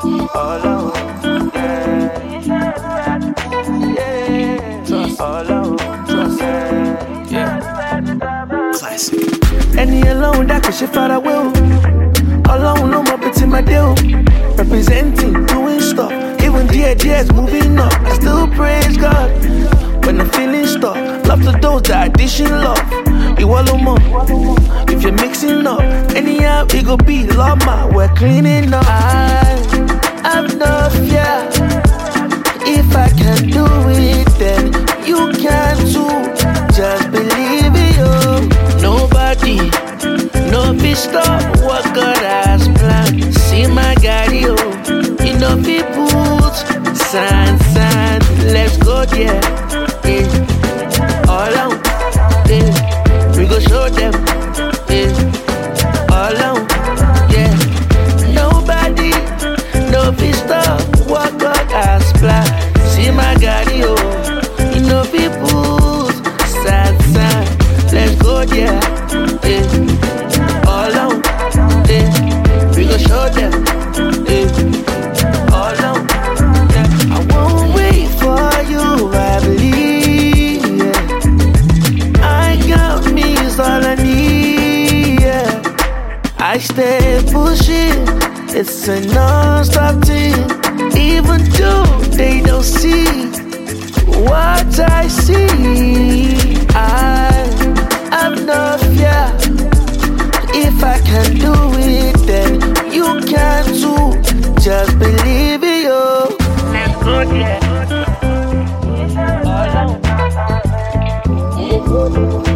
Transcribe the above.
all out, trust, all out, trust, classic. Any alone that could shift out I will. Alone, no more between my deal. Representing, doing stuff. Even DJs moving up. I still praise God when I'm feeling stuck. Love to those that addition love. You wallow more if you're mixing up. Anyhow, it go be lama. We're cleaning up. I've no fear. If I can do it, then you can too. Just believe it, yo. Nobody, no be stop what God has planned. See my guy, yo. You know people, sand. Let's go there, yeah. All out, yeah. We go show them, yeah. All out, yeah. Nobody, no be stop what God has planned. See my guy, yo. You know people, sand. Let's go there, yeah. All out, yeah. We gon' show them, yeah. All out, yeah. I won't wait for you, I believe, yeah. I got me is all I need, yeah. I stay pushing, it's a non-stop thing. Even though they don't see what I see, I'm no fear. If I can do it, then you can too. Just believe it, yo. Let's go there.